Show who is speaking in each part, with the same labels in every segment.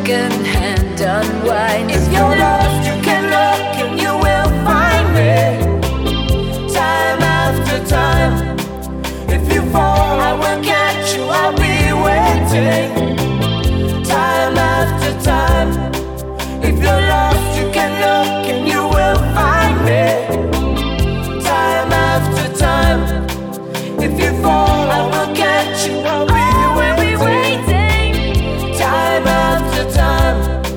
Speaker 1: second-hand unwind. If you're lost, you can look and you will find me. Time after time. If you fall, I will catch you, I'll be waiting. Time after time. If you're lost, you can look and you will find me. Time after time. If you fall, I will catch you, I'll be waiting. Time after time.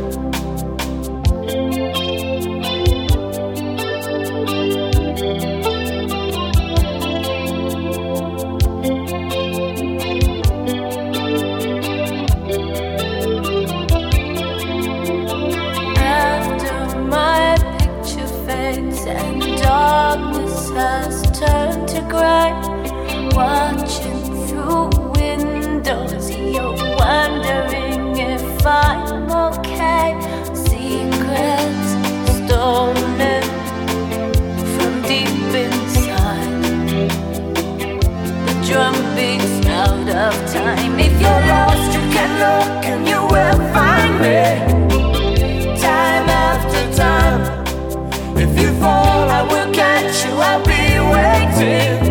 Speaker 1: And darkness has turned to grey. Watching through windows, you're wondering if I'm okay. Secrets stolen from deep inside. The drum beats out of time. If you're lost, you can look and you will find me. Time after time. If you fall, I will catch you, I'll be waiting.